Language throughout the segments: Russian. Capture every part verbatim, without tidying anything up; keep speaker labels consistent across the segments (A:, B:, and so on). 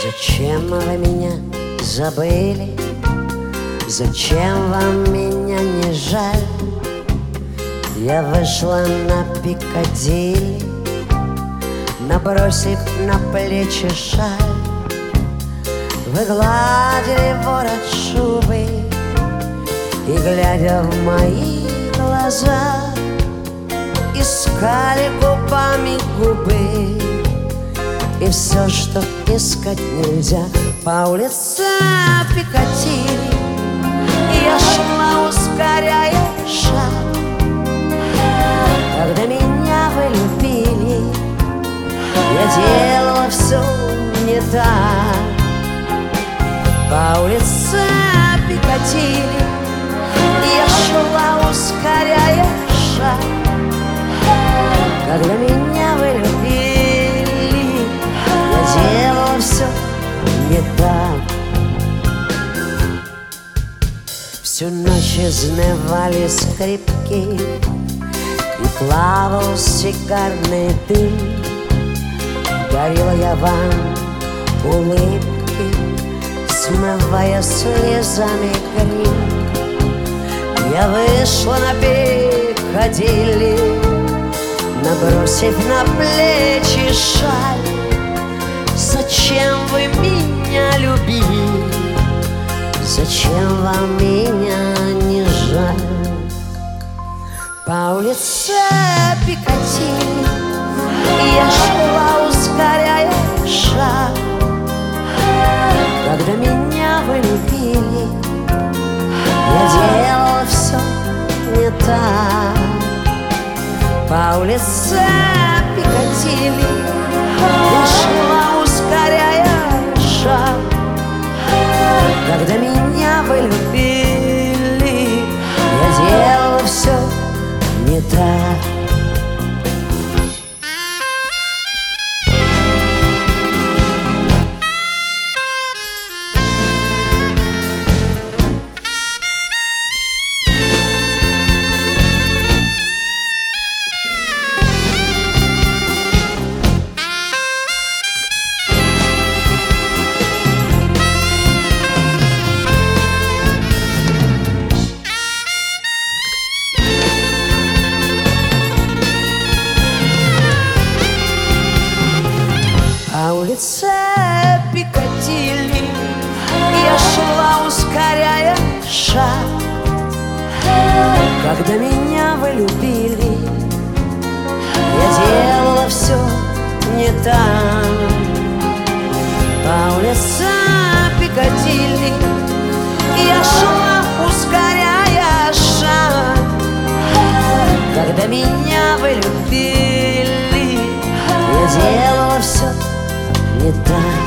A: Зачем вы меня забыли? Зачем вам меня не жаль? Я вышла на Пикадилли, набросив на плечи шаль. Вы гладили ворот шубы и, глядя в мои глаза, искали губами губы. И все, что искать нельзя. По улице Пикадилли я шла, ускоряя шаг. Когда меня вы любили, я делала все не так. По улице Пикадилли я шла, ускоряя шаг. Когда меня вы любили, я делала все не так. Всю ночь изнывали скрипки и плавал сигарный дым. Дарила я вам улыбки, смывая слезами грим. Я вышла на Пикадилли, набросив на плечи шаль. Зачем вы меня любили? Зачем вам меня не жаль? По улице Пикадилли я шла, ускоряя шаг. Когда меня вы любили, я делала все не так. По улице Пикадилли я шла, ускоряя шаг. Когда меня вы любили, я делала все не так. По улице Пикадилли я шла, ускоряя шаг. Когда меня вы любили, я делала все не так. По улице Пикадилли я шла, ускоряя шаг. Когда меня вы любили, я делала все не так.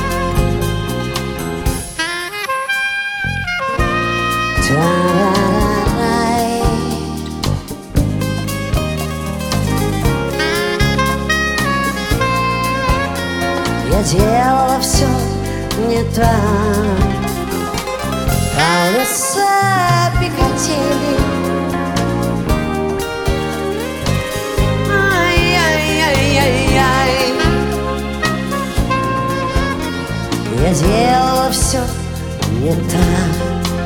A: Та-ра-ра-рай. Я делала все не так. По улице Пикадилли ай-яй-яй-яй-яй. Я делала все не так.